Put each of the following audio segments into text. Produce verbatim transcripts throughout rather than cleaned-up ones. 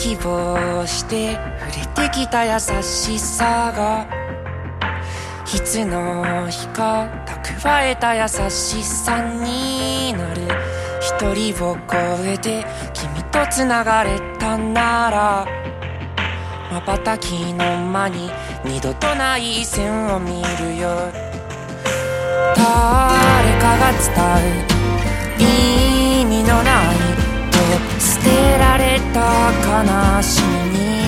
希望して触れてきた優しさがいつの日か蓄えた優しさになる。一人を超えて君と繋がれたなら瞬きの間に二度とない線を見るよ。誰かが伝う意味のないと捨てられた悲しみに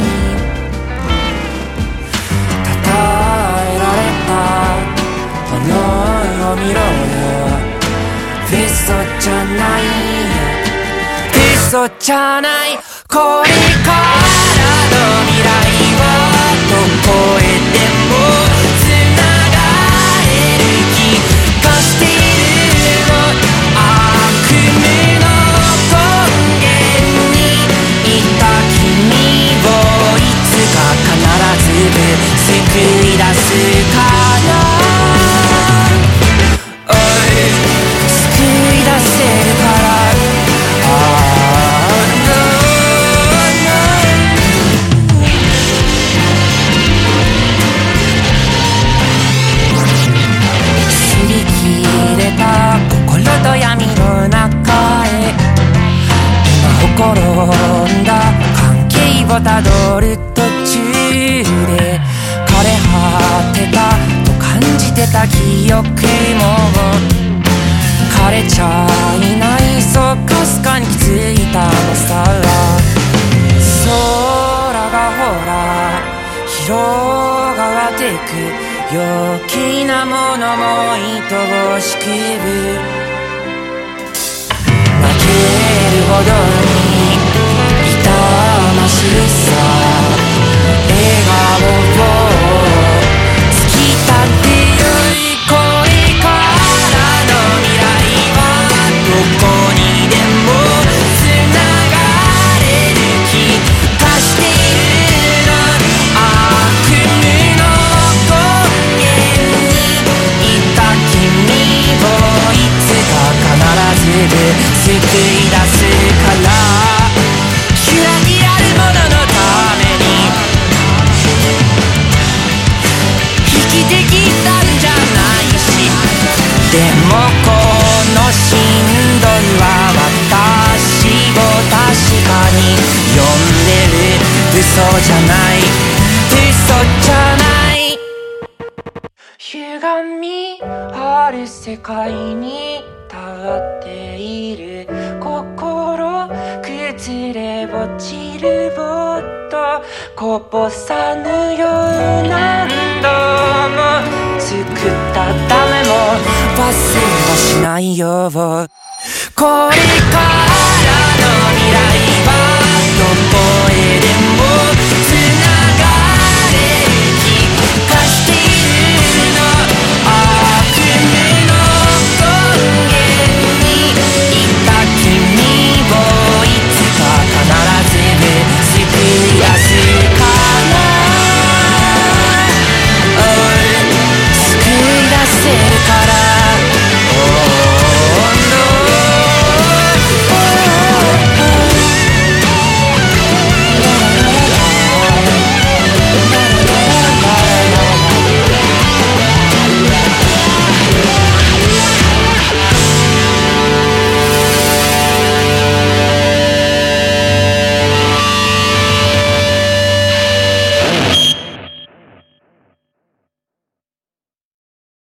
たたえられた想いを見ろよ。嘘じゃないよ、嘘じゃない。これからの未来はどこへでもつながれる気がしているの。悪夢の根源にいた君をいつか必ず救い出すから闇の中へ今ほころんだ関係をたどる途中で枯れ果てたと感じてた記憶も枯れちゃいない、そうかすかに気づいたのさ。空がほら広がってく陽気なものも愛おしくほどに痛ましさ笑顔を突き立てよい。これからの未来はどこにでもつながれる気がしているの。悪夢の根源にいた君をいつか必ず救い出すから揺らぎあるもののために生きてきたんじゃないし、でもこのしんどいは私を確かに呼んでる。嘘じゃない、嘘じゃない。歪みある世界に立っている心崩れ落ちるぼっとこぼさぬよう何度も作ったためも忘れはしないよ。これから